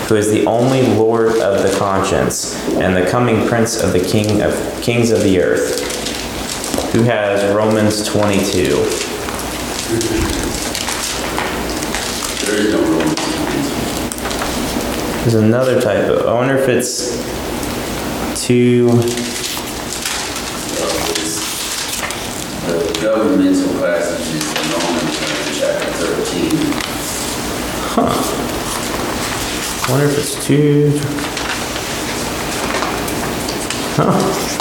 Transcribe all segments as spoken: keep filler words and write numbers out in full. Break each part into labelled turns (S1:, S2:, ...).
S1: who is the only Lord of the conscience, and the coming Prince of the King of kings of the earth. Who has Romans twenty-two?
S2: There is no Romans twenty-two.
S1: There's another typo. I wonder if it's two.
S2: The governmental passage is in Romans chapter thirteen.
S1: Huh. I wonder if it's two. Huh.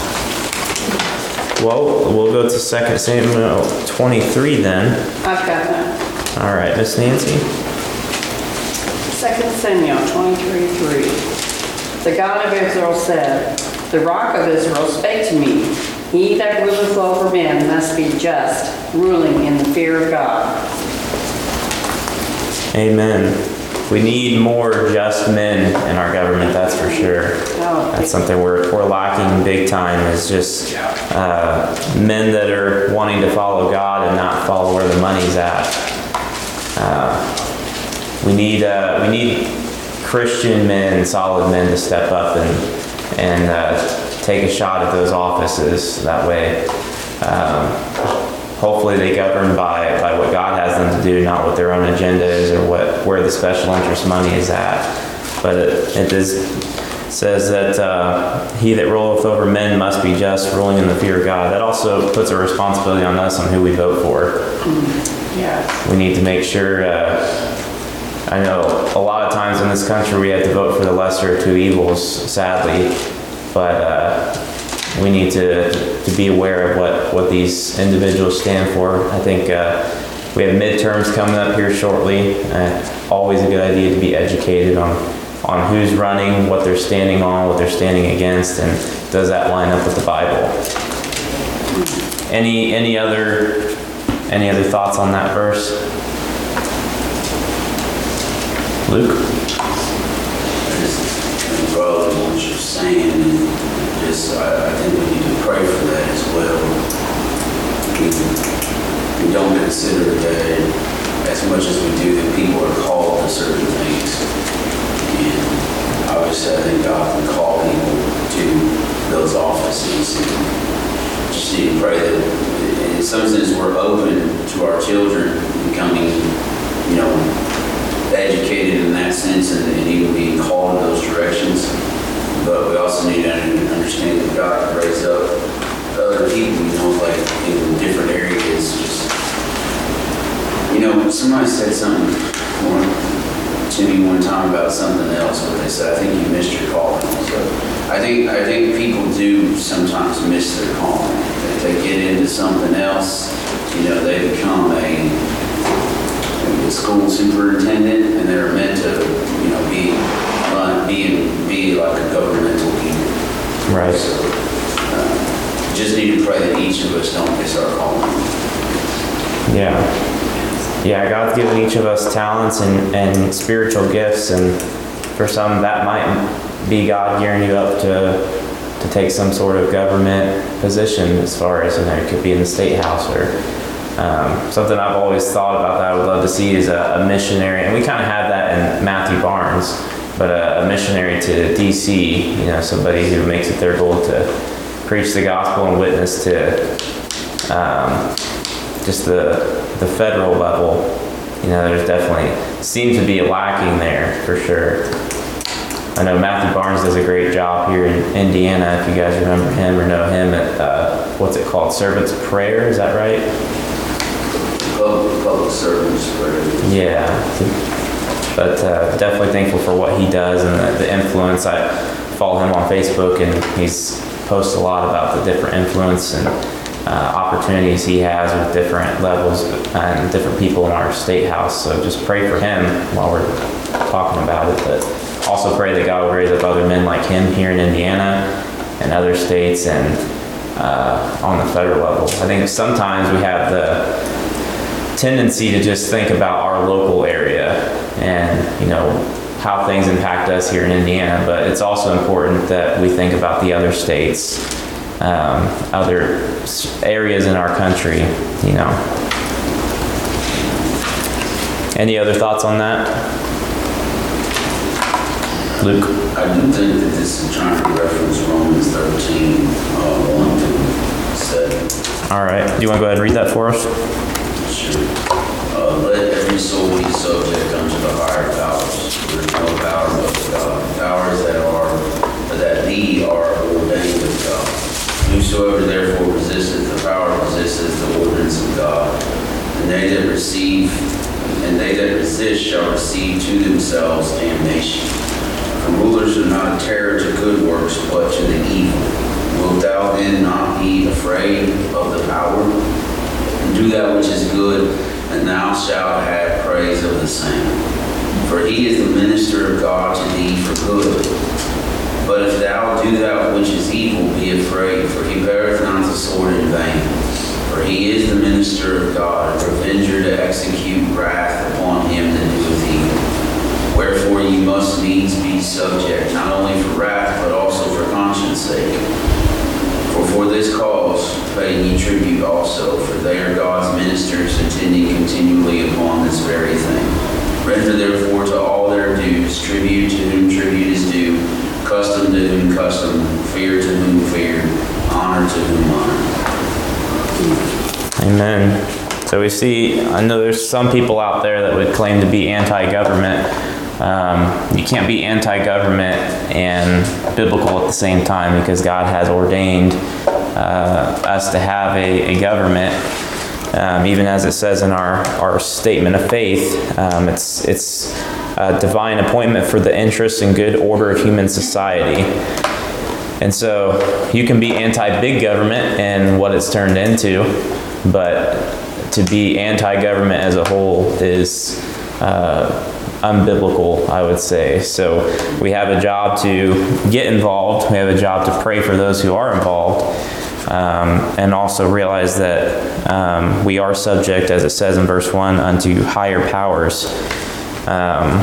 S1: Well, we'll go to Second Samuel twenty-three then.
S3: I've got that.
S1: All right, Miss Nancy.
S3: Second Samuel twenty-three three. The God of Israel said, "The rock of Israel spake to me, He that ruleth over men must be just, ruling in the fear of God."
S1: Amen. We need more just men in our government, that's for sure.
S3: Oh.
S1: That's something we're, we're lacking big time, is just uh, men that are wanting to follow God and not follow where the money's at. Uh, we need uh, we need Christian men, solid men, to step up and and uh, take a shot at those offices. That way, um, hopefully they govern by, by what God has them to do, not what their own agenda is or what where the special interest money is at. But it, it is, says that uh, he that ruleth over men must be just, ruling in the fear of God. That also puts a responsibility on us on who we vote for.
S3: Yeah.
S1: We need to make sure, uh, I know a lot of times in this country we have to vote for the lesser of two evils, sadly, but uh, we need to, to be aware of what, what these individuals stand for. I think uh, we have midterms coming up here shortly. Uh, always a good idea to be educated on, on who's running, what they're standing on, what they're standing against, and does that line up with the Bible. Any any other any other thoughts on that verse? Luke?
S2: I just follow what you're saying, and just I, I think we need to pray for that as well. We, we don't consider that as much as we do that people are called to certain things. And obviously I think God can call people to those offices, and just need to pray that in some sense we're open to our children becoming, you know, educated in that sense and, and even being called in those directions. But we also need to understand that God can raise up other people, you know, like in different areas. Just, you know, somebody said something more to me one time about something else, but they said, I think you missed your calling. So I think I think people do sometimes miss their calling. If they get into something else, you know, they become a a school superintendent, and they're meant to, you know, be run, be be like a governmental people.
S1: Right.
S2: So, uh, just need to pray that each of us don't miss our calling.
S1: Yeah. Yeah, God's given each of us talents and, and spiritual gifts, and for some that might be God gearing you up to to take some sort of government position, as far as, you know, it could be in the state house or Um, something I've always thought about that I would love to see is a, a missionary, and we kind of have that in Matthew Barnes, but a, a missionary to D C, you know, somebody who makes it their goal to preach the gospel and witness to um, just the the federal level. You know, there's definitely seems to be a lacking there for sure. I know Matthew Barnes does a great job here in Indiana, if you guys remember him or know him, at uh, what's it called, Servant's Prayer, is that right?
S2: Public, public servants, prayer.
S1: Yeah, but uh, definitely thankful for what he does and the, the influence. I follow him on Facebook, and he's posts a lot about the different influence and uh, opportunities he has with different levels and different people in our state house. So just pray for him while we're talking about it, but also pray that God will raise up other men like him here in Indiana and other states and uh, on the federal level. I think sometimes we have the tendency to just think about our local area and, you know, how things impact us here in Indiana, but it's also important that we think about the other states, um, other areas in our country, you know. Any other thoughts on that? Luke?
S2: I do think that this is trying to reference Romans thirteen, uh, one through seven.
S1: All right. Do you want to go ahead and read that for us?
S2: Sure. Uh, let every soul be subject unto the higher powers. There is no power but of God. Powers that are, that be are ordained of God. Whosoever therefore resisteth the power resisteth the ordinance of God. And they that receive, and they that resist shall receive to themselves damnation. For rulers are not a terror to good works, but to the evil. Wilt thou then not be afraid of the power? And do that which is good, and thou shalt have praise of the same. For he is the minister of God to thee for good. But if thou do that which is evil, be afraid, for he beareth not the sword in vain. For he is the minister of God, a revenger to execute wrath upon him that doeth evil. Wherefore ye must needs be subject, not only for wrath, but also for conscience sake. For for this cause pay ye tribute also, for they are God's ministers, attending continually upon this very thing. Render therefore to all their dues, tribute to whom tribute is due, custom to whom custom, fear to whom fear, honor to whom honor.
S1: Amen. So we see, I know there's some people out there that would claim to be anti-government. Um, you can't be anti-government and biblical at the same time, because God has ordained uh, us to have a, a government. Um, even as it says in our, our statement of faith, um, it's, it's a divine appointment for the interests and good order of human society. And so you can be anti-big government and what it's turned into, but to be anti-government as a whole is uh, unbiblical, I would say. So we have a job to get involved. We have a job to pray for those who are involved, um, and also realize that um, we are subject, as it says in verse one, unto higher powers. Um,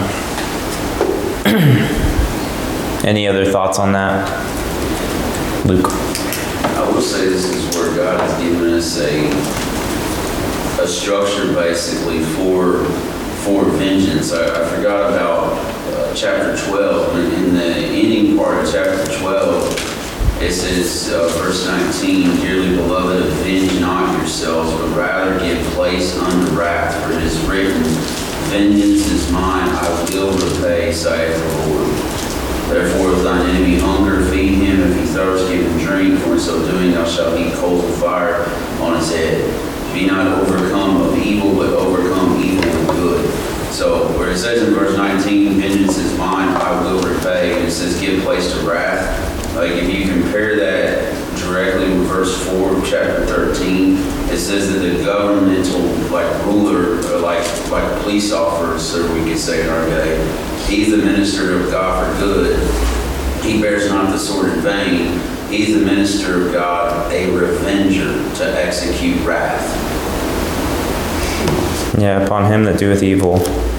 S1: any other thoughts on that? Luke?
S2: I will say this is where God has given us a a structure basically for for vengeance. I, I forgot about uh, chapter twelve. In, in the ending part of chapter twelve, it says, uh, verse nineteen, "Dearly beloved, avenge not yourselves, but rather give place unto wrath, for it is written, Vengeance is mine, I will repay, saith the Lord. Therefore, if thine enemy hunger, feed him. If he thirst, give him drink. For in so doing, thou shalt heap coals of fire on his head. Be not overcome of evil, but overcome evil with good." So, where it says in verse nineteen, "Vengeance is mine, I will repay," and it says, "Give place to wrath." Like, if you compare that directly with verse four of chapter thirteen, it says that the governmental, like, ruler, or like, like police officer, we could say in our day, he's the minister of God for good. He bears not the sword in vain. He's the minister of God, a revenger to execute wrath.
S1: Yeah, upon him that doeth evil.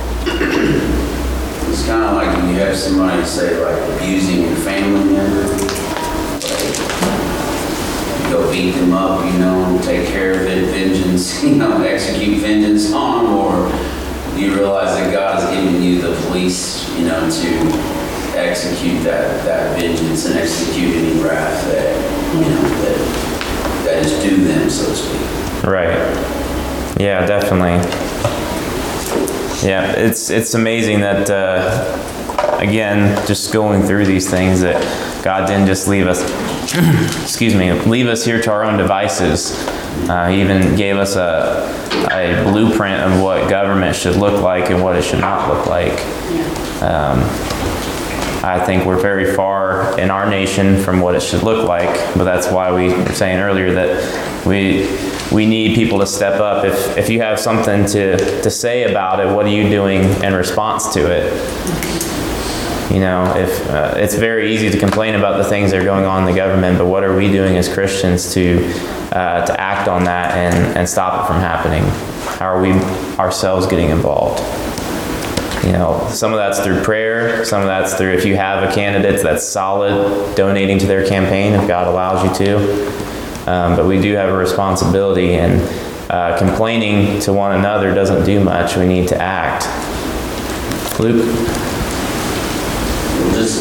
S2: It's kind of like when you have somebody say, like, abusing your family member. Like, you go beat them up, you know, take care of it, vengeance, you know, execute vengeance on them, or you realize that God has given you the police, you know, to execute that, that vengeance and execute any wrath that, you know, that, that is due them, so to speak.
S1: Right. Yeah, definitely. Yeah, it's it's amazing that, uh, again, just going through these things, that God didn't just leave us, excuse me, leave us here to our own devices. Uh, he even gave us a, a blueprint of what government should look like and what it should not look like. Um, I think we're very far in our nation from what it should look like, but that's why we were saying earlier that we we need people to step up. If if you have something to, to say about it, what are you doing in response to it? You know, if uh, it's very easy to complain about the things that are going on in the government, but what are we doing as Christians to uh, to act on that and, and stop it from happening? How are we ourselves getting involved? You know, some of that's through prayer, some of that's through, if you have a candidate that's solid, donating to their campaign if God allows you to. Um, but we do have a responsibility, and uh, complaining to one another doesn't do much. We need to act. Luke?
S2: Well, just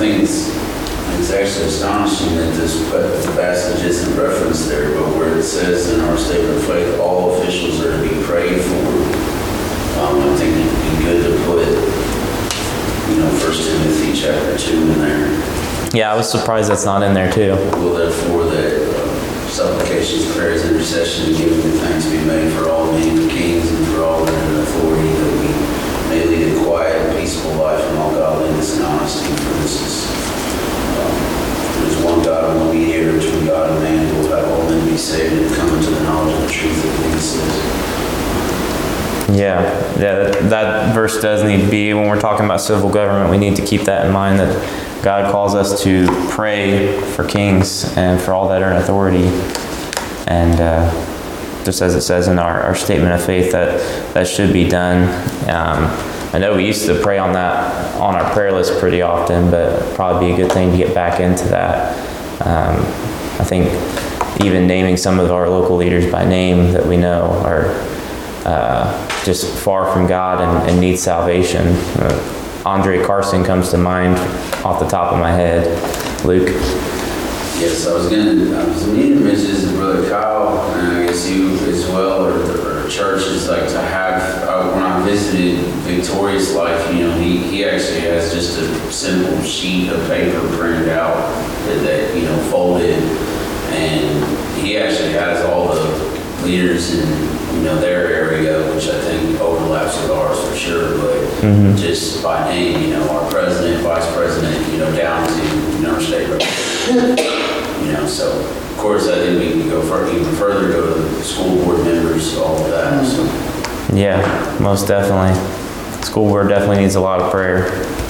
S2: think it's, it's actually astonishing that this pa- passage isn't referenced there, but where it says in our statement of faith, all officials are to be prayed for. Um, I think it'd be good to put, you know, First Timothy chapter two in there.
S1: Yeah, I was surprised that's not in there too.
S2: Well, therefore, that uh, supplications, prayers, intercession, and giving of thanks be made for all men and kings and for all that are in authority, that we may lead a quiet and peaceful life in all godliness and honesty. For this is, um, there's one God and one mediator between God and man, who will have all men be saved and come into the knowledge of the truth of what he says.
S1: Yeah, yeah, that, that verse does need to be, when we're talking about civil government, we need to keep that in mind, that God calls us to pray for kings and for all that are in authority. And uh, just as it says in our, our statement of faith, that that should be done. Um, I know we used to pray on that on our prayer list pretty often, but it'd probably be a good thing to get back into that. Um, I think even naming some of our local leaders by name that we know are uh, just far from God and, and need salvation. Uh, Andre Carson comes to mind off the top of my head. Luke?
S2: Yes, I was gonna, I was meaning to mention this to Brother Kyle, and I guess you as well, or the or churches, like to have, uh, when I visited Victorious Life, you know, he, he actually has just a simple sheet of paper printed out that, that, you know, folded, and he actually has all the leaders in, you know, their area, which I think overlaps with ours for sure, but mm-hmm. just by name, you know, our president, vice president, you know, down to, you know, our state representative, you know, so of course I think we can go further, even further, go to the school board members, all of that, so.
S1: Yeah, most definitely. School board definitely needs a lot of prayer.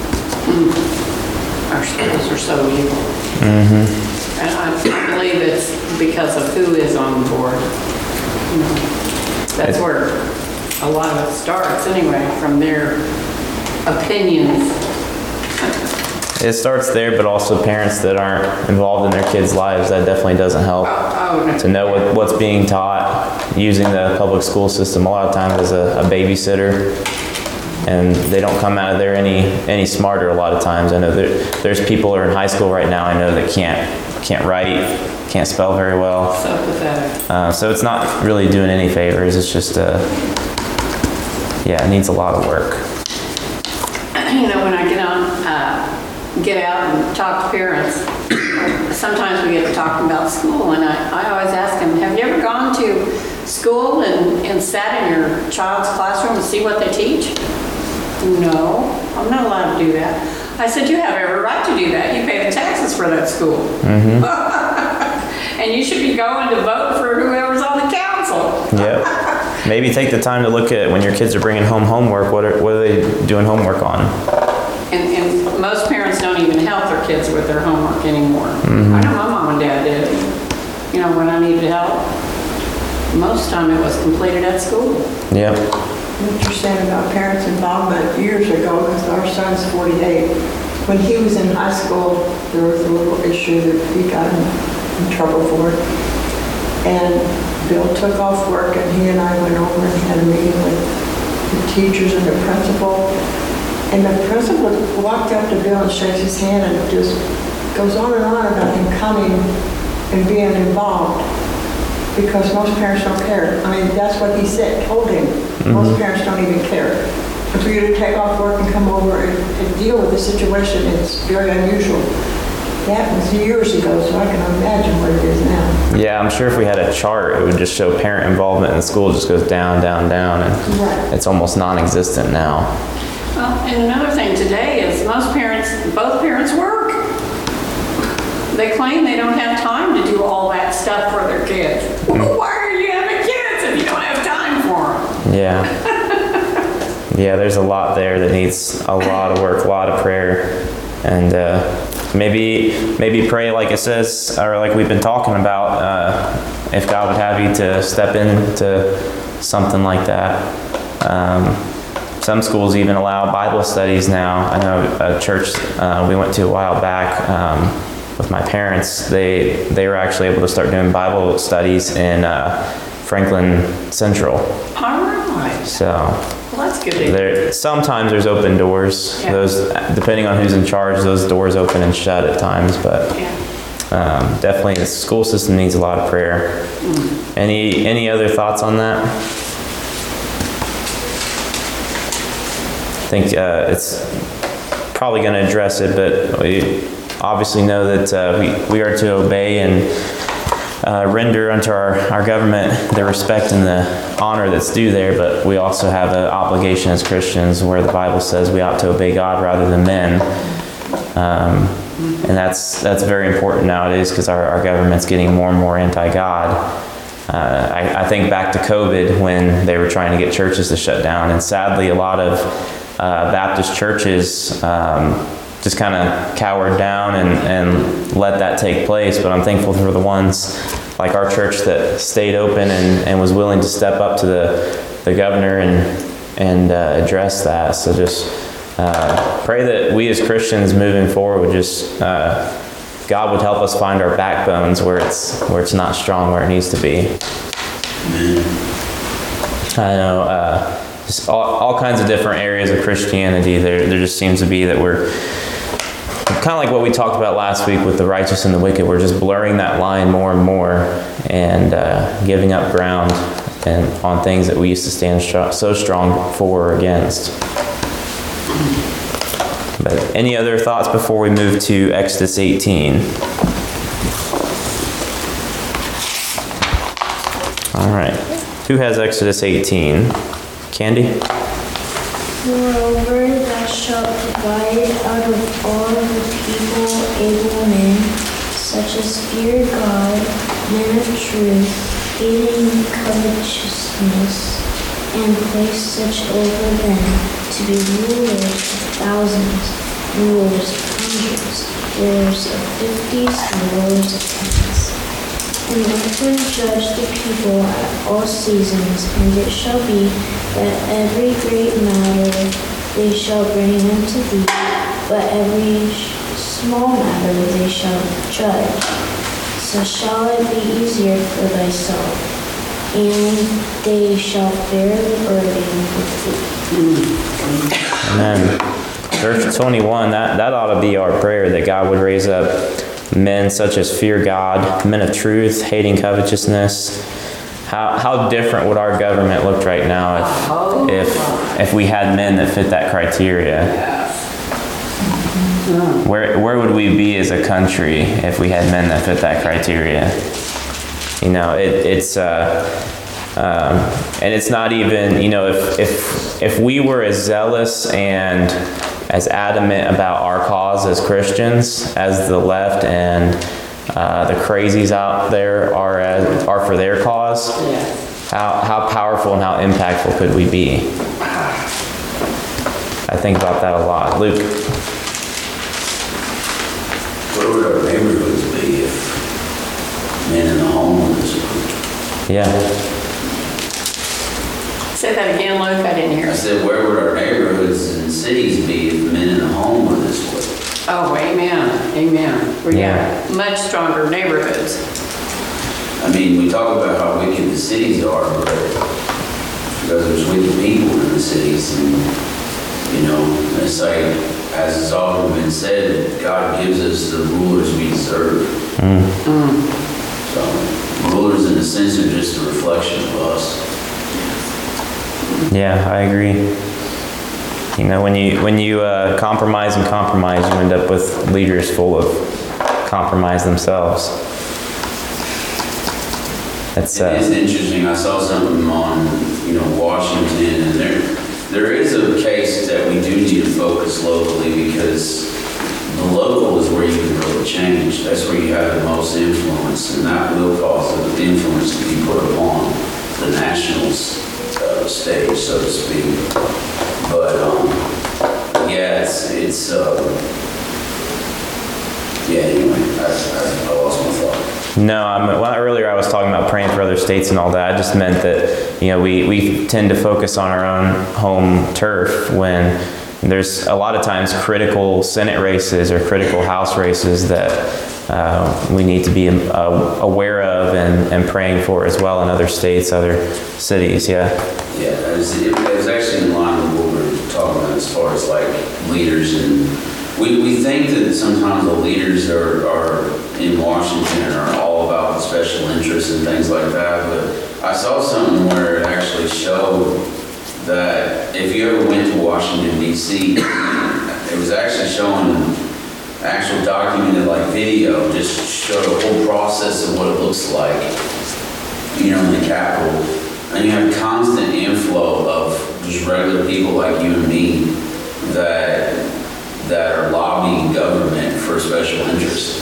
S3: Our schools are so evil.
S1: Mm-hmm.
S3: And I I believe it's because of who is on the board. You know, that's where a lot of it starts anyway, from their opinions.
S1: It starts there, but also parents that aren't involved in their kids' lives, that definitely doesn't help.
S3: Oh, oh,
S1: to know what, what's being taught, using the public school system a lot of times as a, a babysitter, and they don't come out of there any any smarter a lot of times. I know there, there's people who are in high school right now I know that can't can't write, can't spell very well.
S3: So pathetic.
S1: Uh, so it's not really doing any favors. It's just, uh, yeah, it needs a lot of work.
S3: You know, when I get on, uh, get out and talk to parents, sometimes we get to talking about school, and I, I always ask them, have you ever gone to school and, and sat in your child's classroom and see what they teach? No, I'm not allowed to do that. I said, you have every right to do that. You pay the taxes for that school.
S1: Mm-hmm.
S3: And you should be going to vote for whoever's on the council.
S1: Yep. Maybe take the time to look at when your kids are bringing home homework, what are, what are they doing homework on?
S3: And, and most parents don't even help their kids with their homework anymore. Mm-hmm. I know my mom and dad did. You know, when I needed help, most time it was completed at school.
S1: Yep.
S4: What you're saying about parents' involvement years ago, because our son's forty-eight, when he was in high school, there was a little issue that he got in, in trouble for. And Bill took off work, and he and I went over and had a meeting with the teachers and the principal. And the principal walked up to Bill and shakes his hand and just goes on and on about him coming and being involved. Because most parents don't care. I mean, that's what he said, told him. Mm-hmm. Most parents don't even care. And for you to take off work and come over and, and deal with the situation, it's very unusual. That was years ago, so I can imagine what it is now.
S1: Yeah, I'm sure if we had a chart, it would just show parent involvement in the school just goes down, down, down, and right. It's almost non-existent now.
S3: Well, and another thing today is most parents, both parents work. They claim they don't have time to do all that stuff for their kids. Well, why are you having kids if you don't have time for them?
S1: Yeah. Yeah, there's a lot there that needs a lot of work, a lot of prayer. And uh, maybe maybe pray like it says, or like we've been talking about, uh, if God would have you to step into something like that. Um, some schools even allow Bible studies now. I know a church uh, we went to a while back, um, with my parents, they they were actually able to start doing Bible studies in uh, Franklin Central.
S3: All right.
S1: So
S3: Well, that's good. to hear.
S1: There, sometimes there's open doors.
S3: Yeah.
S1: Those, depending on who's in charge, those doors open and shut at times. But
S3: Yeah.
S1: um, definitely, the school system needs a lot of prayer. Any any other thoughts on that? I think uh, it's probably going to address it, but we obviously know that uh, we we are to obey and Uh, render unto our, our government the respect and the honor that's due there, but we also have an obligation as Christians where the Bible says we ought to obey God rather than men. Um, and that's that's very important nowadays because our, our government's getting more and more anti-God. Uh, I, I think back to COVID when they were trying to get churches to shut down, and sadly a lot of uh, Baptist churches um, just kind of cowered down and, and let that take place. But I'm thankful for the ones like our church that stayed open and, and was willing to step up to the, the governor and, and uh, address that. So just uh, pray that we as Christians moving forward would just, uh, God would help us find our backbones where it's, where it's not strong, where it needs to be.
S2: Amen.
S1: I know, uh, just all, all kinds of different areas of Christianity. There, there just seems to be that we're kind of like what we talked about last week with the righteous and the wicked. We're just blurring that line more and more and uh, giving up ground and on things that we used to stand str- so strong for or against. But any other thoughts before we move to Exodus eighteen? All right. Who has Exodus eighteen? Candy?
S5: Moreover, thou shalt divide out of all the people able men, such as fear God, men of truth, hating covetousness, and place such over them to be rulers of thousands, rulers of hundreds, rulers of fifties, and rulers of tens. And let them judge the people at all seasons, and it shall be that every great matter they shall bring unto thee, but every small matter they shall judge. So shall it be easier for thyself, and they shall bear the burden with thee.
S1: Amen. Verse twenty-one, that, that ought to be our prayer, that God would raise up men such as fear God, men of truth, hating covetousness. How how different would our government look right now if if if we had men that fit that criteria? Where where would we be as a country if we had men that fit that criteria? You know, it, it's uh, um, and it's not even, you know, if if if we were as zealous and as adamant about our cause as Christians as the left and uh, the crazies out there are as, are for their cause, how how powerful and how impactful could we be? I think about that a lot. Luke.
S2: Where would our neighborhoods be if men in the home were this way?
S1: Yeah.
S3: Say that again, Luke, I didn't hear
S2: I
S3: it.
S2: said, where would our neighborhoods and cities be if men in the home were this way?
S3: Oh, amen, amen. We
S1: Yeah.
S3: got much stronger neighborhoods.
S2: I mean, we talk about how wicked the cities are, but because there's wicked people in the cities, and, you know, it's like, as has often been said, God gives us the rulers we deserve.
S1: Mm.
S2: So, rulers in a sense are just a reflection of us.
S1: Yeah, I agree. You know, when you when you uh, compromise and compromise, you end up with leaders full of compromise themselves. That's
S2: It is
S1: uh,
S2: interesting. I saw something on, you know, Washington, and there there is a case that we do need to focus locally, because the local is where you can really change. That's where you have the most influence, and that will cause the influence to be put upon the national uh, stage, so to speak. But um, yeah, it's it's uh, yeah. Anyway, I, I, I lost my thought.
S1: no. I'm, well, earlier I was talking about praying for other states and all that. I just meant that, you know, we we tend to focus on our own home turf when there's a lot of times critical Senate races or critical House races that uh, we need to be uh, aware of and, and praying for as well in other states, other cities. Yeah.
S2: Yeah, it was, it was actually in line as like leaders. And we, we think that sometimes the leaders are, are in Washington are all about the special interests and things like that, but I saw something where it actually showed that if you ever went to Washington D C, it was actually showing actual documented like video, just showed a whole process of what it looks like, you know, in the Capitol. And you have constant inflow of just regular people like you and me that that are lobbying government for special interests.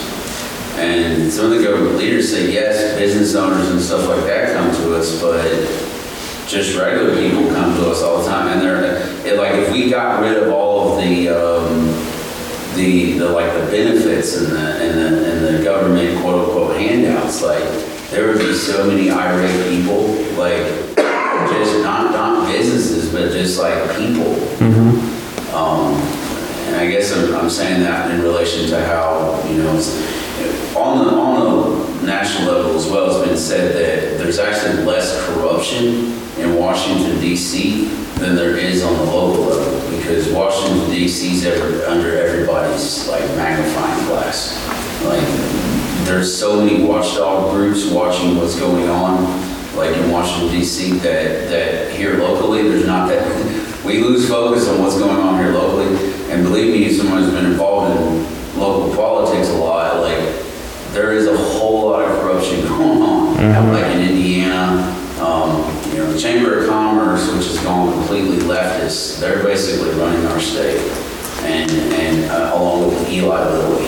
S2: And some of the government leaders say, yes, business owners and stuff like that come to us, but just regular people come to us all the time. And they're it, like, if we got rid of all of the, um, the, the like the benefits and the, and the, and the government quote unquote handouts, like there would be so many irate people, like just not, not businesses, but just like people.
S1: Mm-hmm.
S2: Um, and I guess I'm, I'm saying that in relation to how, you know, it's, on the, on the national level as well, it's been said that there's actually less corruption in Washington, D C than there is on the local level, because Washington, D C is ever, under everybody's like magnifying glass. Like there's so many watchdog groups watching what's going on, like in Washington, D C that, that here locally, there's not that, we lose focus on what's going on here locally. And believe me, as someone who's been involved in local politics a lot, like there is a whole lot of corruption going on, mm-hmm. like in Indiana. Um, you know, the Chamber of Commerce, which has gone completely leftist, they're basically running our state, and and uh, along with Eli Lilly.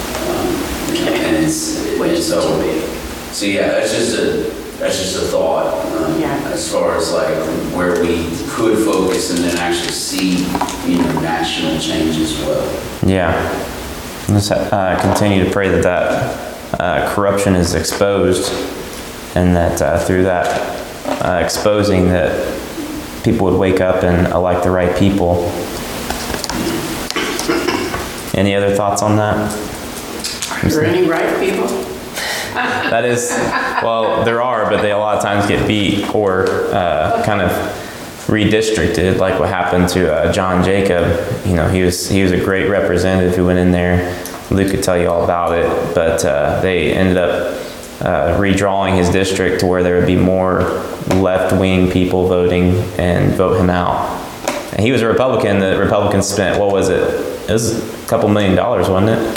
S2: Um, you know, and it's and so so yeah, that's just a that's just a thought um,
S3: Yeah.
S2: as far as like where we could focus and then actually see, you know, national change as well.
S1: Yeah. Let's uh, continue to pray that that uh, corruption is exposed, and that uh, through that uh, exposing, that people would wake up and elect the right people. Any other thoughts on that?
S3: Are there any right people?
S1: That is, well, there are, but they a lot of times get beat or uh, kind of redistricted, like what happened to uh, John Jacob. You know, he was he was a great representative who went in there. Luke could tell you all about it, but uh, they ended up uh, redrawing his district to where there would be more left-wing people voting and vote him out. And he was a Republican. The Republicans spent, what was it? It was a couple million dollars, wasn't it?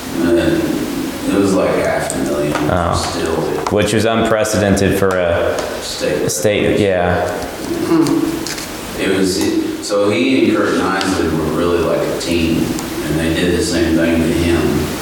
S2: And it was like half a million.
S1: Oh.
S2: Still,
S1: Which was unprecedented for a
S2: state.
S1: state, yeah.
S2: It was, so he and Kurt Nisley were really like a team, and they did the same thing to him.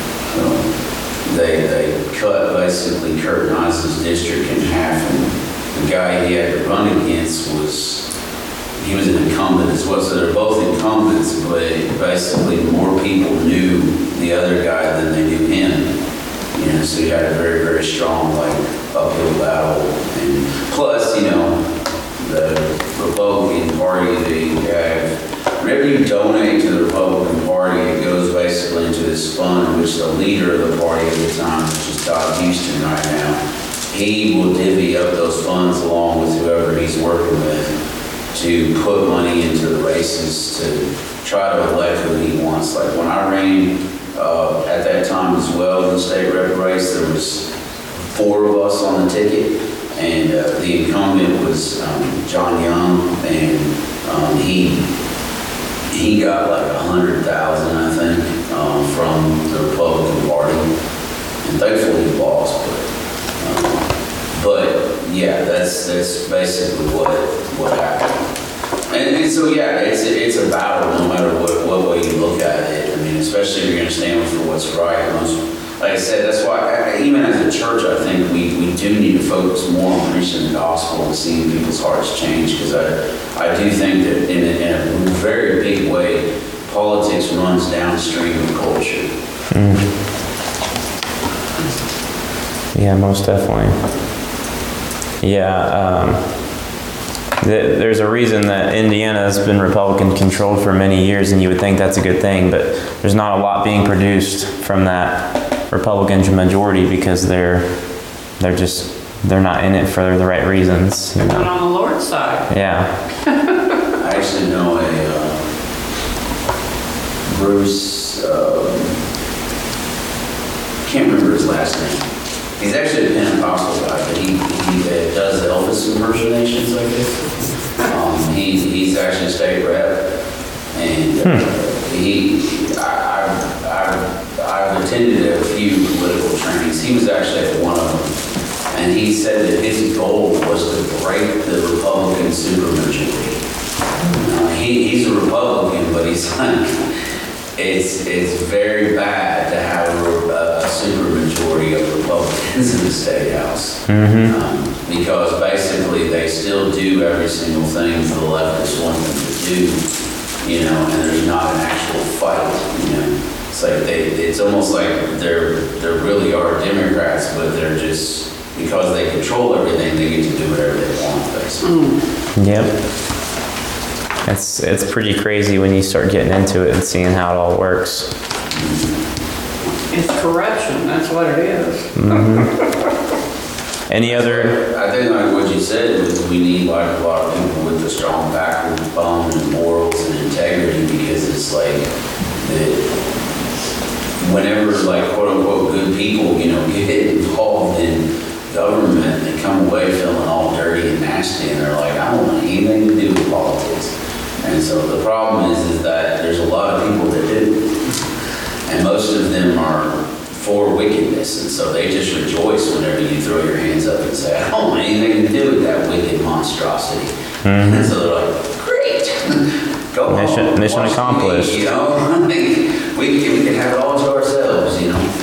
S2: So they, they cut basically Kurt Nisley's district in half, and the guy he had to run against was, he was an incumbent as well, so they're both incumbents, but basically more people knew the other guy than they knew him. You know, so he had a very, very strong, like, uphill battle. And plus, you know, the Republican Party, they have, whenever you donate to the Republican Party, it goes basically into this fund, which the leader of the party at the time, which is Todd Houston right now, he will divvy up those funds along with whoever he's working with to put money into the races to try to elect who he wants. Like when I ran uh, at that time as well in the state rep race, there was four of us on the ticket. And uh, the incumbent was um, John Young, and um, he he got like a hundred thousand, I think, um, from the Republican Party, and thankfully he lost. But, um, but yeah, that's that's basically what what happened. And, and so yeah, it's it's a battle no matter what what way you look at it. I mean, especially if you're going to stand for what's right. Most, Like I said, that's why, I, even as a church, I think we, we do need to focus more on preaching the gospel and seeing people's hearts change, because I, I do think that in a, in a very big way, politics runs downstream of culture.
S1: Mm. Yeah, most definitely. Yeah, um, th- there's a reason that Indiana has been Republican controlled for many years, and you would think that's a good thing, but there's not a lot being produced from that Republican majority, because they're they're just they're not in it for the right reasons. You know?
S3: Not on the Lord's side.
S1: Yeah.
S2: I actually know a uh, Bruce, um, can't remember his last name. He's actually a Pentecostal guy, but he, he uh, does Elvis impersonations, I guess. Um, he, he's actually a state rep, and uh, he, I, I, I, I've attended a few political trainings. He was actually at one of them, and he said that his goal was to break the Republican supermajority. Uh, he, he's a Republican, but he's like, it's it's very bad to have a, a supermajority of Republicans in the state house.
S1: Mm-hmm.
S2: Um, because basically they still do every single thing the leftists want them to do, you know, and there's not an actual fight, you know. It's like they, it's almost like they're, they really are Democrats, but they're just, because they control everything, they get to do whatever they want, basically.
S1: Yep. It's, it's pretty crazy when you start getting into it and seeing how it all works.
S3: It's corruption, that's what it is.
S1: Mm-hmm. Any other?
S2: I think like what you said is we need like a lot of people with a strong backbone and morals and integrity, because it's like that whenever like quote unquote good people, you know, get involved in government, they come away feeling all dirty and nasty, and they're like, I don't want anything to do with politics. And so the problem is, is that there's a lot of people that do, and most of them are for wickedness, and so they just rejoice whenever you throw your hands up and say, I don't want anything to do with that wicked monstrosity.
S1: Mm-hmm.
S2: And so they're like, great, go
S1: Mission-
S2: home,
S1: mission
S2: watch T V,
S1: accomplished.
S2: you know, we can, we can have it all to ourselves, you know.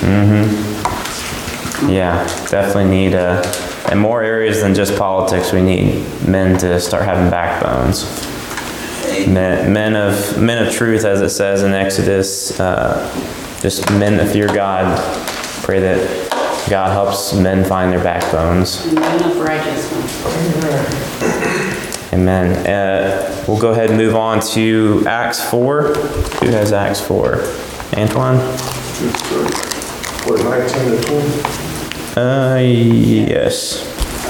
S1: Mm-hmm. Yeah, definitely need uh in more areas than just politics. We need men to start having backbones. Men, men of men of truth, as it says in Exodus. Uh, just men that fear God. Pray that God helps men find their backbones.
S3: And men of righteousness.
S1: Amen. Uh, we'll go ahead and move on to Acts four. Who has Acts four? Antoine?
S6: What, nineteen to twenty?
S1: Uh, yes.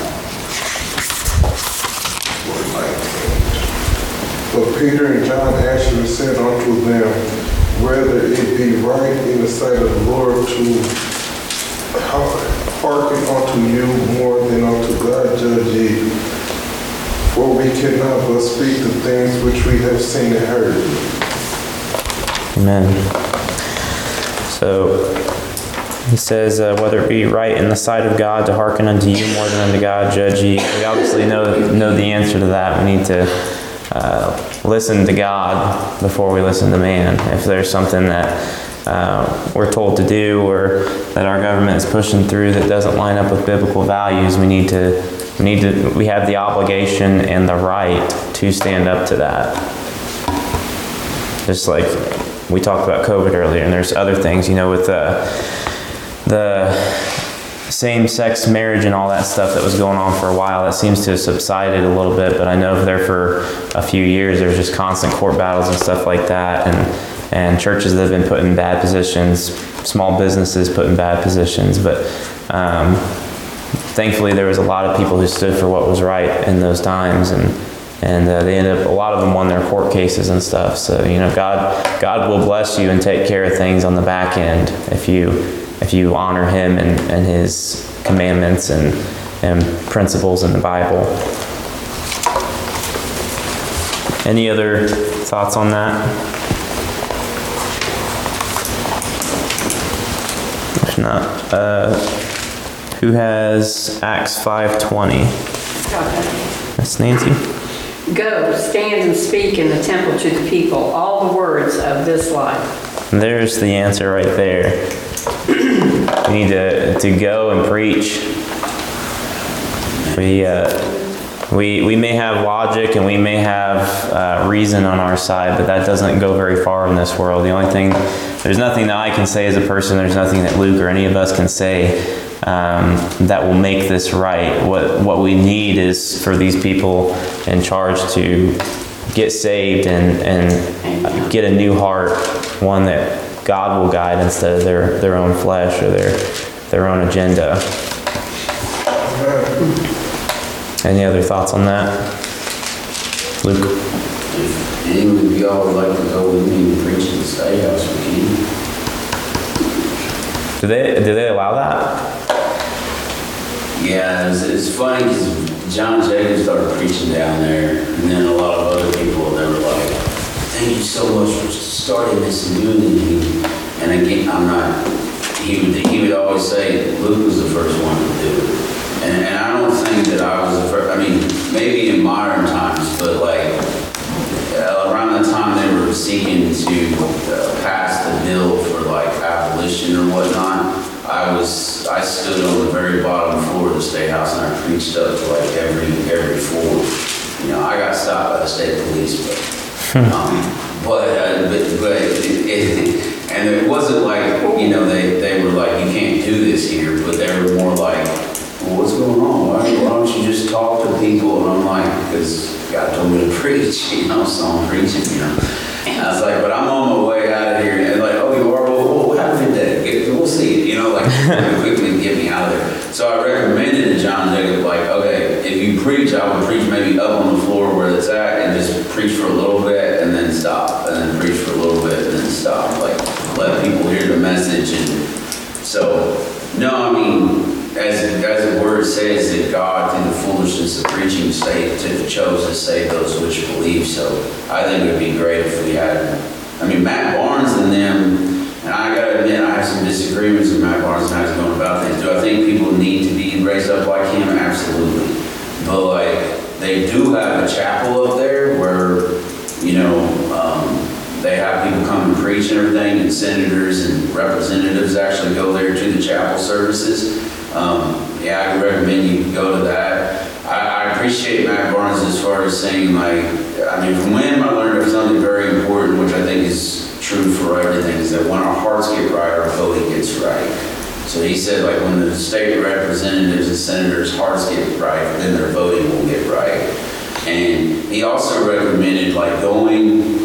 S6: But Peter and John answered and said unto them, whether it be right in the sight of the Lord to hearken unto you more than unto God, judge ye. For we cannot but speak the things which we have seen and heard.
S1: Amen. So he says, uh, whether it be right in the sight of God to hearken unto you more than unto God, judge ye. We obviously know know the answer to that. We need to uh, listen to God before we listen to man. If there's something that uh, we're told to do, or that our government is pushing through that doesn't line up with biblical values, we need to we need to we have the obligation and the right to stand up to that. Just like we talked about COVID earlier, and there's other things, you know, with the the same-sex marriage and all that stuff that was going on for a while. That seems to have subsided a little bit, but I know there for a few years there's just constant court battles and stuff like that, and and churches that have been put in bad positions, small businesses put in bad positions, but um, thankfully there was a lot of people who stood for what was right in those times, and and uh, they ended up, a lot of them won their court cases and stuff. So, you know, God God will bless you and take care of things on the back end if you if you honor Him and, and His commandments and, and principles in the Bible. Any other thoughts on that? If not, uh, who has Acts five twenty? That's Nancy.
S3: Go, stand and speak in the temple to the people, all the words of this life.
S1: And there's the answer right there. We need to, to go and preach. We, uh, we, we may have logic and we may have uh, reason on our side, but that doesn't go very far in this world. The only thing, there's nothing that I can say as a person, there's nothing that Luke or any of us can say um, that will make this right. What, what we need is for these people in charge to get saved and, and get a new heart, one that God will guide instead of their, their own flesh or their their own agenda. Any other thoughts on that? Luke?
S2: if any of y'all would like to go with me and preach at the State House, we can.
S1: Do they, do they allow that?
S2: Yeah, it's, it's funny because John Jacobs started preaching down there, and then a lot of other people, they were like, thank you so much for starting this and doing it. And again, I'm not, he would, he would always say, Luke was the first one to do it. And, and I don't think that I was the first, I mean, maybe in modern times, but like, uh, around the time they were seeking to uh, pass the bill for like abolition or whatnot, I was, I stood on the very bottom floor of the State House and I preached up to like every, every floor. You know, I got stopped by the state police, but, um, but, uh, but, but it, it, and it wasn't like, you know, they, they were like, you can't do this here, but they were more like, well, what's going on? Why, why don't you just talk to people? And I'm like, because God told me to preach, you know, so I'm preaching, you know. And I was like, but I'm on my way out of here. And they're like, oh, you are? Well, well have a good day. We'll see. You know, like, quickly get me out of there. So I recommended to John Jacob, like, okay, if you preach, I would preach maybe up on the floor where it's at and just preach for a little bit and then stop. And then preach for a little bit and then stop. Like, let people hear the message. And so, no, I mean, as, as the word says that God, through the foolishness of preaching, saved, chose to save those which believe. So I think it would be great if we had, I mean, Matt Barnes and them, and I gotta admit, I have some disagreements with Matt Barnes and how he's going about things. Do I think people need to be raised up like him? Absolutely. But like, they do have a chapel up there where, you know, um, they have people come and preach and everything, and senators and representatives actually go there to the chapel services. Um, yeah, I would recommend you go to that. I, I appreciate Matt Barnes as far as saying, like, I mean, from him I learned of something very important, which I think is true for everything, is that when our hearts get right, our voting gets right. So he said, like, when the state representatives and senators' hearts get right, then their voting will get right. And he also recommended, like, going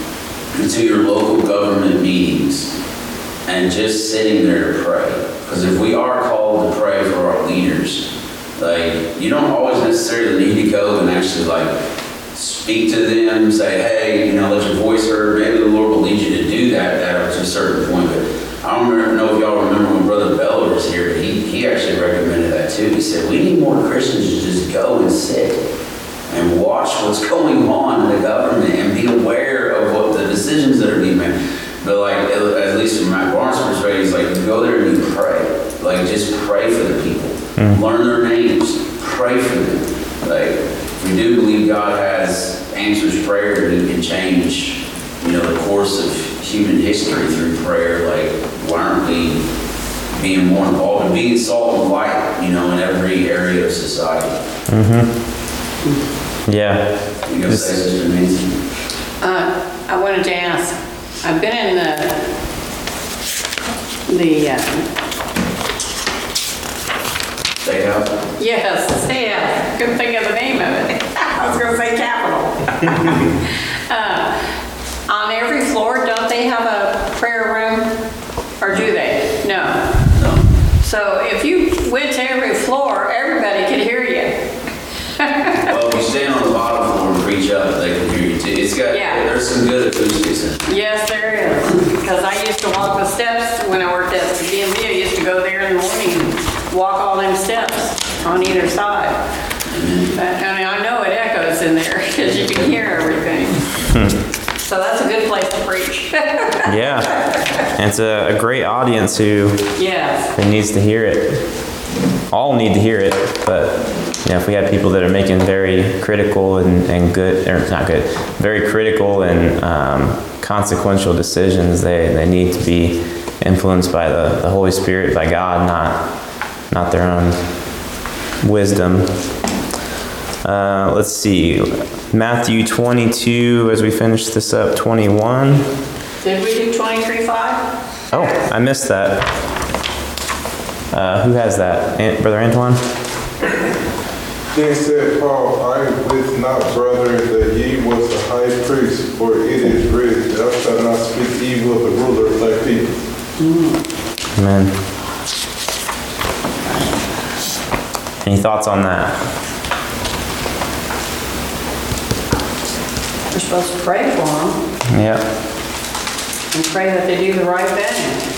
S2: to your local government meetings and just sitting there to pray. Because if we are called to pray for our leaders, like, you don't always necessarily need to go and actually, like, speak to them, say, hey, you know, let your voice heard. Maybe the Lord will lead you to do that at a certain point. But I don't remember, know if y'all remember when Brother Beller was here, but he, he actually recommended that too. He said, we need more Christians to just go and sit and watch what's going on in the government and be aware of what the decisions that are being made. But like, at least from Matt Barnes' perspective, he's like, you go there and you pray. Like, just pray for the people. Mm. Learn their names. Pray for them. Like, if we do believe God has answers prayer and he can change, you know, the course of human history through prayer, like, why aren't we being more involved and being salt and light, you know, in every area of society?
S1: Mm-hmm. Yeah.
S2: You gonna say, Sister Nancy?
S3: Uh, I wanted to ask, I've been in the, the, uh,
S2: State House?
S3: yes, the State House. Couldn't think of the name of it. I was going to say Capitol. uh, on every floor, don't they have a prayer room? Or do they? No.
S2: No.
S3: So if you went to every floor, everybody could hear you.
S2: Well, if you stand on the bottom floor and preach up, they can hear you too. It's got,
S3: Yeah.
S2: there's some good acoustics in it.
S3: Yes, there is. Because I used to walk the steps when I worked at the D M V. I used to go there in the morning and walk all them steps on either side. But, I mean, I know it echoes in there because you can hear everything. So that's a good place to preach.
S1: Yeah. And it's a, a great audience who,
S3: Yes.
S1: who needs to hear it. All need to hear it, but you know, if we have people that are making very critical and, and good, or not good, very critical and um, consequential decisions, they, they need to be influenced by the, the Holy Spirit, by God, not, not their own wisdom. Uh, let's see, Matthew twenty-two, as we finish this up, twenty-one.
S3: Did we do twenty-three five?
S1: Oh, I missed that. Uh, who has that? Ant- Brother Antoine?
S6: Then said Paul, I wist not, brethren, that ye was the high priest, for it is written, thou shalt not speak evil of the ruler of thy people.
S1: Amen. Any thoughts on that?
S3: We're supposed to pray for them
S1: Yeah.
S3: and pray that they do the right thing.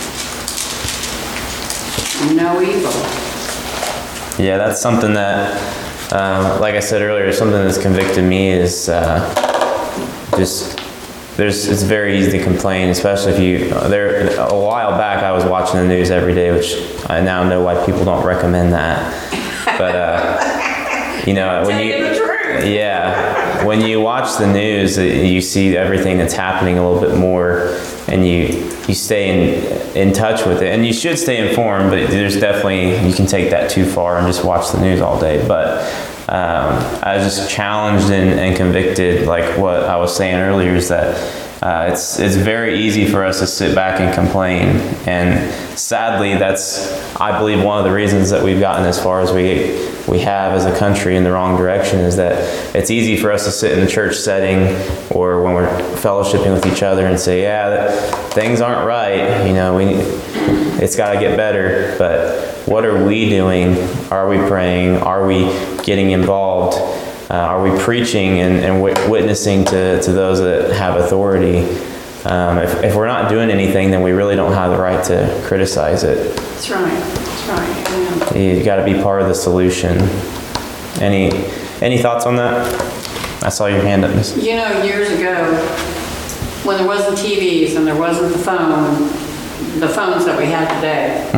S3: No evil.
S1: Yeah, that's something that, um, like I said earlier, something that's convicted me is uh, just, there's, it's very easy to complain, especially if you, there, a while back I was watching the news every day, which I now know why people don't recommend that. But, uh, you know, when you,
S3: Telling the truth.
S1: yeah, when you watch the news, you see everything that's happening a little bit more, and you you stay in in touch with it, and you should stay informed. But there's definitely, you can take that too far and just watch the news all day. But um, I was just challenged and, and convicted, like what I was saying earlier, is that uh, it's it's very easy for us to sit back and complain, and sadly, that's, I believe, one of the reasons that we've gotten as far as we we have as a country in the wrong direction, is that it's easy for us to sit in the church setting or when we're fellowshipping with each other and say, yeah, that, things aren't right, you know, we it's got to get better. But what are we doing? Are we praying? Are we getting involved? Uh, are we preaching and, and w- witnessing to, to those that have authority? Um, if, if we're not doing anything, then we really don't have the right to criticize it.
S3: That's right, that's right. Yeah.
S1: You got to be part of the solution. Any any thoughts on that? I saw your hand up, Miss.
S3: You know, years ago, when there wasn't T Vs and there wasn't the phone, the phones that we have today,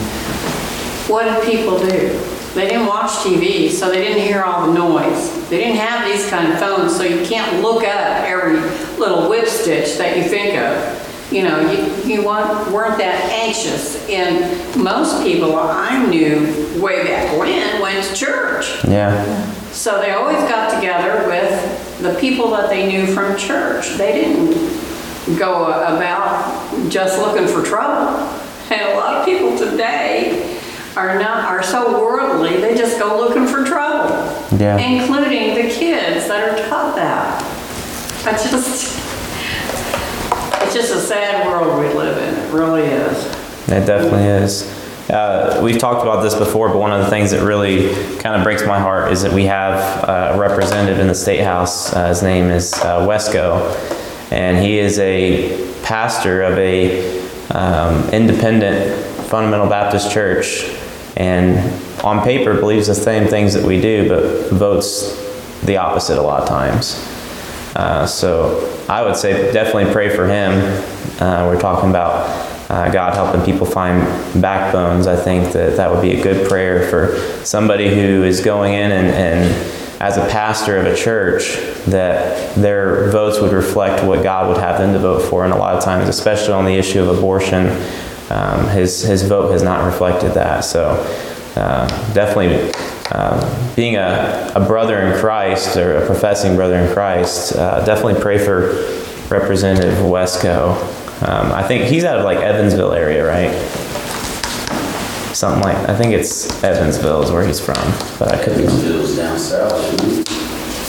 S3: what did people do? They didn't watch T V, so they didn't hear all the noise. They didn't have these kind of phones, so you can't look up every little whip stitch that you think of. You know, you, you want, weren't that anxious. And most people I knew way back when went to church.
S1: Yeah.
S3: So they always got together with the people that they knew from church. They didn't go about just looking for trouble. And a lot of people today are not, are so worldly, they just go looking for trouble.
S1: Yeah.
S3: Including the kids that are taught that. I just, it's just a sad world we live in. It really is.
S1: It definitely is. Uh, we've talked about this before, but one of the things that really kind of breaks my heart is that we have uh, a representative in the State House. Uh, his name is uh, Wesco, and he is a pastor of a um, independent fundamental Baptist church, and on paper believes the same things that we do, but votes the opposite a lot of times. Uh, so I would say definitely pray for him. Uh, we're talking about uh, God helping people find backbones. I think that that would be a good prayer for somebody who is going in and, and as a pastor of a church, that their votes would reflect what God would have them to vote for. And a lot of times, especially on the issue of abortion, um, his, his vote has not reflected that. So uh, definitely uh, being a, a brother in Christ, or a professing brother in Christ, uh, definitely pray for Representative Wesco. Um, I think he's out of like Evansville area, right? Something like, I think it's Evansville is where he's from, but I could be wrong.
S2: Evansville's down south, isn't it?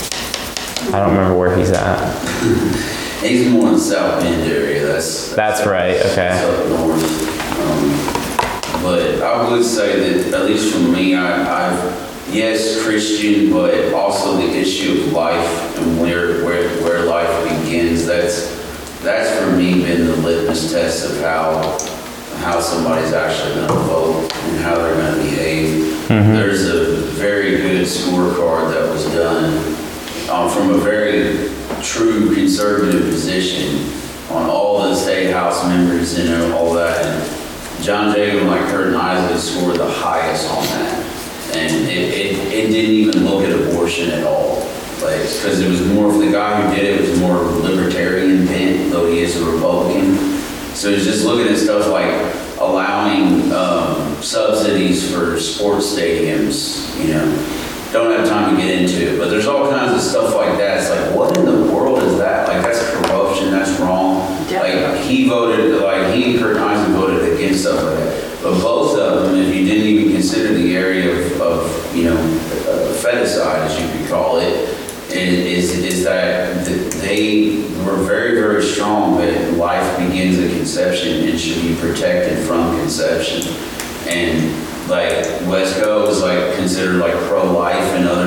S1: I don't remember where he's at.
S2: He's more in the South Bend area, that's.
S1: That's right, okay.
S2: That's up north. Um, But I would say that, at least for me, I, I've, yes, Christian, but also the issue of life and where, where, where life begins, that's, that's for me been the litmus test of how, how somebody's actually going to vote and how they're going to behave. Mm-hmm. There's a very good scorecard that was done um, from a very true conservative position on all the state house members and all that. And John Jacob, like Kurt and Isaac, scored the highest on that. And it, it, it didn't even look at abortion at all. Like, because it was more, for the guy who did it, it was more libertarian bent, though he is a Republican. So he's just looking at stuff like allowing um, subsidies for sports stadiums, you know. Don't have time to get into it, but there's all kinds of stuff like that. It's like, what in the world is that? Like, that's corruption, that's wrong. Like, he voted, like, he and Kurt Eisen voted against stuff like that. But both of them, if you didn't even consider the area of, of you know, uh, feticide, as you could call it, is, is that they were very, very strong that life begins at conception and should be protected from conception. And like Wesco is like considered like pro-life, and other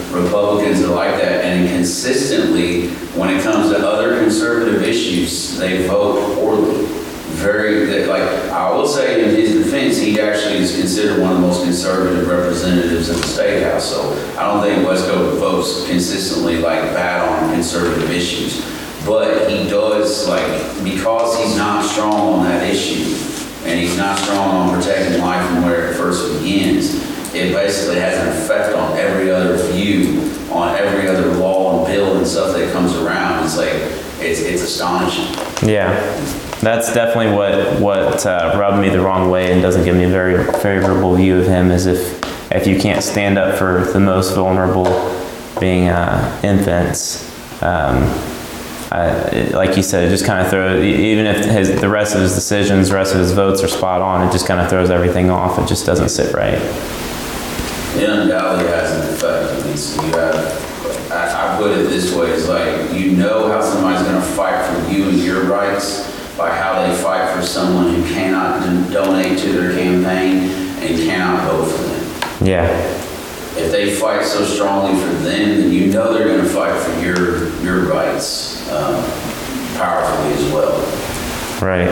S2: Republicans are like that, and consistently, when it comes to other conservative issues, they vote poorly. Very, they- like, I will say in his defense, he actually is considered one of the most conservative representatives in the state house, so I don't think Wesco votes consistently like bad on conservative issues. But he does, like, because he's not strong on that issue, and he's not strong on protecting life from where it first begins, it basically has an effect on every other view, on every other law and bill and stuff that comes around. It's like, it's, it's astonishing.
S1: Yeah, that's definitely what what uh, rubbed me the wrong way and doesn't give me a very favorable view of him. Is if if you can't stand up for the most vulnerable, being uh, infants. Um, I, it, like you said, it just kind of throws, even if his, the rest of his decisions, the rest of his votes are spot on, it just kind of throws everything off. It just doesn't sit right.
S2: It undoubtedly has an effect. I mean, so you have, I, I put it this way, it's like, you know how somebody's gonna fight for you and your rights by how they fight for someone who cannot do, donate to their campaign and cannot vote for them.
S1: Yeah.
S2: If they fight so strongly for them, then you know they're gonna fight for your, your rights um, powerfully as well.
S1: Right.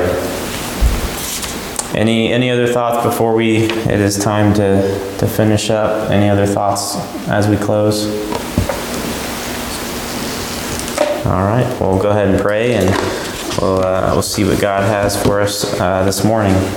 S1: Any any other thoughts before we, it is time to, to finish up? Any other thoughts as we close? All right, we'll go ahead and pray, and we'll, uh, we'll see what God has for us uh, this morning.